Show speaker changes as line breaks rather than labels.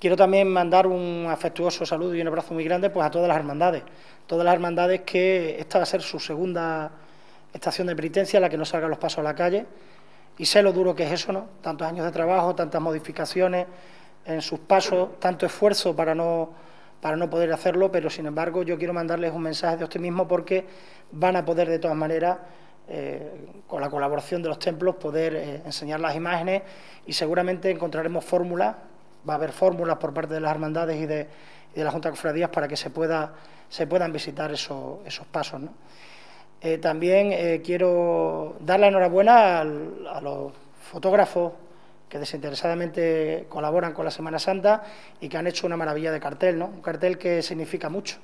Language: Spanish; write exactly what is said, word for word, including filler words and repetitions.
quiero también mandar un afectuoso saludo y un abrazo muy grande pues, a todas las hermandades, todas las hermandades que esta va a ser su segunda estación de penitencia, la que no salgan los pasos a la calle, y sé lo duro que es eso, ¿no? Tantos años de trabajo, tantas modificaciones en sus pasos, tanto esfuerzo para no, para no poder hacerlo, pero sin embargo yo quiero mandarles un mensaje de optimismo porque van a poder de todas maneras, eh, con la colaboración de los templos, poder eh, enseñar las imágenes y seguramente encontraremos fórmulas, va a haber fórmulas por parte de las hermandades y de, y de la Junta de Cofradías para que se, pueda, se puedan visitar esos, esos pasos, ¿no? Eh, también eh, quiero dar la enhorabuena al, a los fotógrafos que desinteresadamente colaboran con la Semana Santa y que han hecho una maravilla de cartel, ¿no? Un cartel que significa mucho.